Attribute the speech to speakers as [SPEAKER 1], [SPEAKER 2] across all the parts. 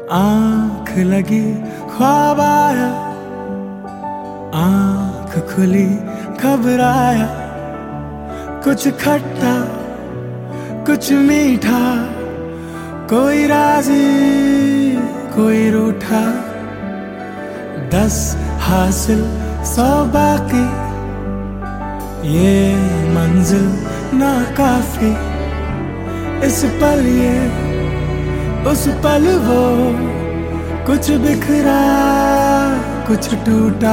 [SPEAKER 1] आँख लगी ख्वाब आया, आँख खुली घबराया, कुछ खट्टा कुछ मीठा, कोई राजी कोई रूठा। 10 हासिल 100 बाकी, ये मंजिल ना काफी। इस पल ये उस पल वो, कुछ बिखरा कुछ टूटा।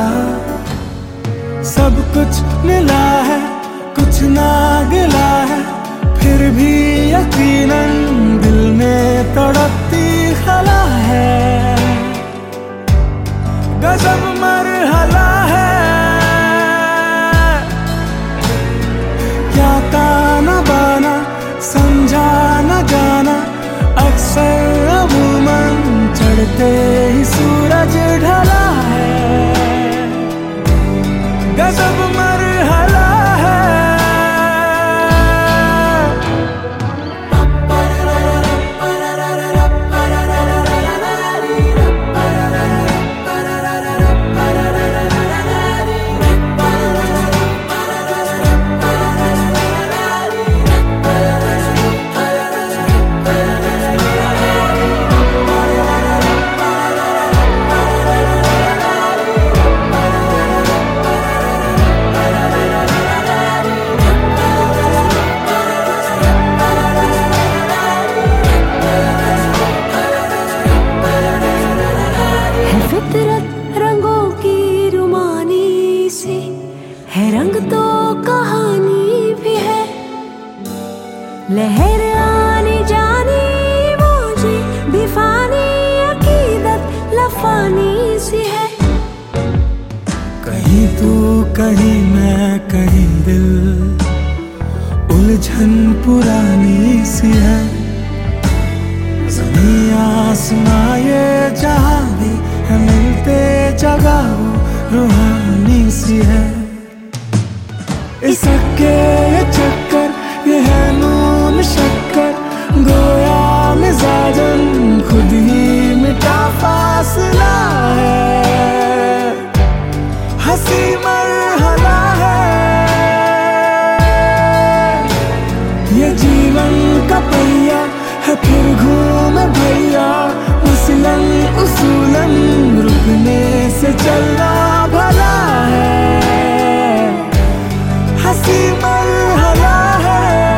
[SPEAKER 1] सब कुछ मिला है कुछ ना गिला है, फिर भी यकीनन दिल में तड़पती खला है। गजब मरहला है, क्या ताना बाना समझा न जाना। अक्सर अमूमन चढ़ते ही सूरज ढला है। गजब मरहला है।
[SPEAKER 2] रंगों की रुमानी सी है, रंग तो कहानी भी है। लहर आनी जानी मौजी भी फानी, अकीदत लफानी सी है।
[SPEAKER 1] कहीं तू कहीं मैं कहीं दिल, उलझन पुरानी सी है। ज़मीं आसमां ये जहां भी है, मिलते जगह वो रूहानी सी है। इसके ये चक्कर ये है नून शक्कर, गोया मिजाजन खुद ही मिटा फासला है। हंसी मरहला है, ये जीवन का पहिया है फिर घूमे भैया। मसलन उसूलन रुकने से चलना भला है। हंसी मरहला है।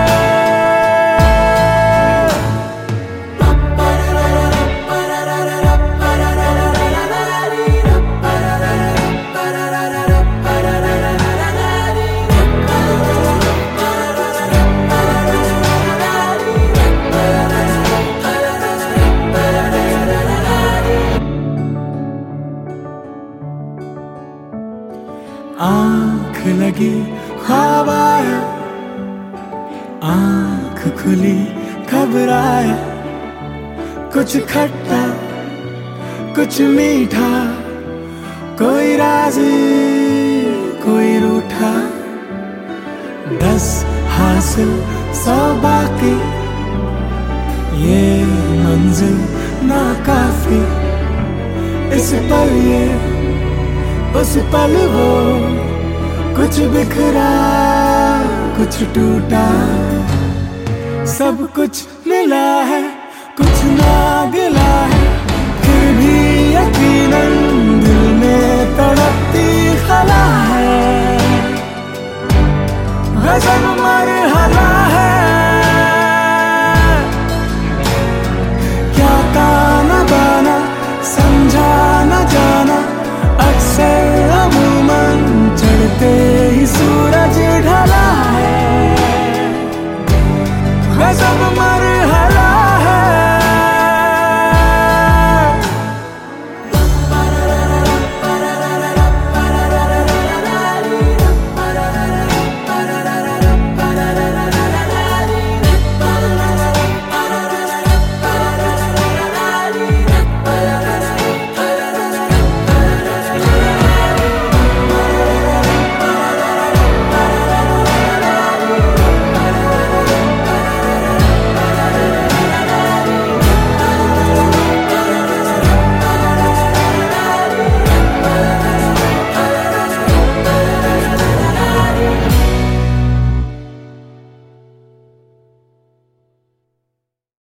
[SPEAKER 1] आँख लगी ख्वाब आया, आँख खुली घबराया, कुछ खट्टा कुछ मीठा, कोई राजी कोई रूठा। 10 हासिल 100 बाकी, ये मंजिल ना काफी। इस पल ये उस पल वो, कुछ बिखरा कुछ टूटा। सब कुछ मिला है कुछ ना गिला है, फिर भी यकीनन दिल में तड़पती खला है। गजब मरहला है, क्या ताना बाना समझा न जाना। अक्सर अमूमन चढ़ते ही सूरज